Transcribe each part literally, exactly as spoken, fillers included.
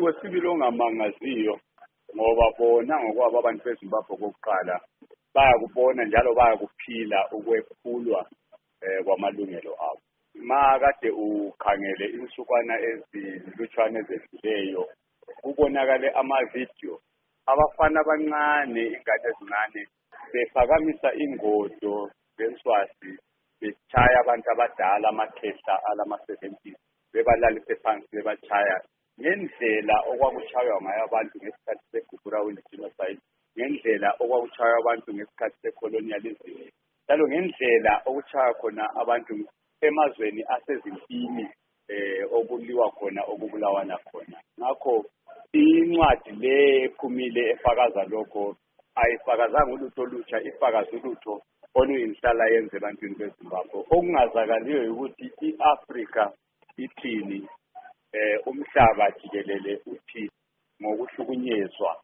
wesibili ongamangaziyo ngoba bona ngokwabo abantu beZimbabwe kokuqala bayakubona njalo bayakuphila ukwephulwa eh kwamalungelo abo. Makade ukhangele insukwana ezilutshwane ezedluleyo kubonakale ama-video abafana abancane ingane ezincane bephakamisa ingodo zenswazi bechaya abantu abadala amakhehla alama-seventies bebalalise phansi bebachaya ngendlela okwakuchaywa ngayo abantu ngesikhathi se-Gugurawini genocide, ngendlela okwakuchaywa abantu ngesikhathi se-colonialism, njalo ngendlela okuchaywa khona abantu emazweni asezimpini eh okuliwa khona okubulawana khona. Ngakho incwadi le ephumile efakaza lokho ayifakazanga ulutho olutsha, ifakaza ulutho oluyinhlala yenze ebantwini beZimbabwe. Okungazakaliyo ukuthi i-Africa ithini, eh umhlaba jikelele uthi ngokuhlukunyezwa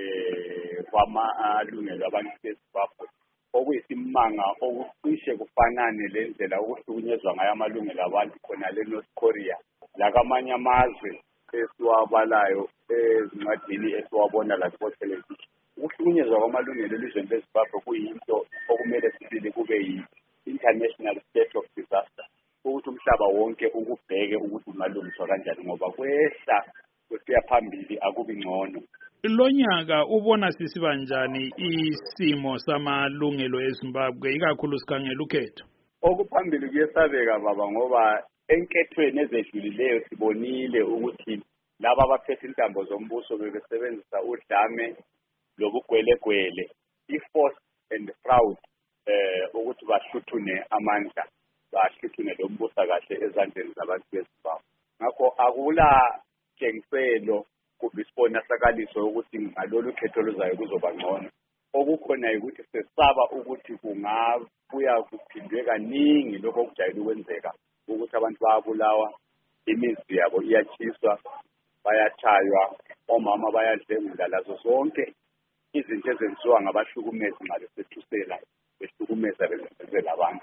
eh kwamalungelo abantu beZimbabwe okuyisimanga okucishe kufanane lendlela okuhlukunyezwa ngayo amalungelo abantu khona le-North Korea lakamanye amazwe esiwabalayo ezincwadini esiwabona la ku-television. Ukuhlukunyezwa kwamalungelo elizweni leZimbabwe kuyinto okumele sibili kube yi-international state of disaster, ukuthi umhlaba wonke ukubheke ukuthi ungalungiswa kanjani ngoba kwehla kusiya phambili akubi ngcono. Lo nyaka ubona sisiba njani isimo samalungelo eZimbabwe ikakhulu sikhangela ukhetho? Okuphambili kuyesabeka baba ngoba enkethweni ezedlulileyo sibonile ukuthi laba abaphethe intambo zombuso bebesebenzisa udlame lobugwelegwele, i-force and fraud eh ukuthi bahluthune amandla, bahluthune lo mbusa kahle ezandleni zabantu beZimbabwe. Ngakho akula tshengiselo kumbe isibonakaliso ukuthi ngalolu khetho luzayo kuzoba ngcono. Okukhona ukuthi sesaba ukuthi kungabuya kuphindwe kaningi lokho okujayele ukwenzeka ukuthi abantu bayabulawa, imizi yabo iyachiswa, bayachaywa, omama bayadlengula, lazo zonke izinto ezenziwa ngabahlukumezi nxa besethusela behlukumeza besebenzela abantu.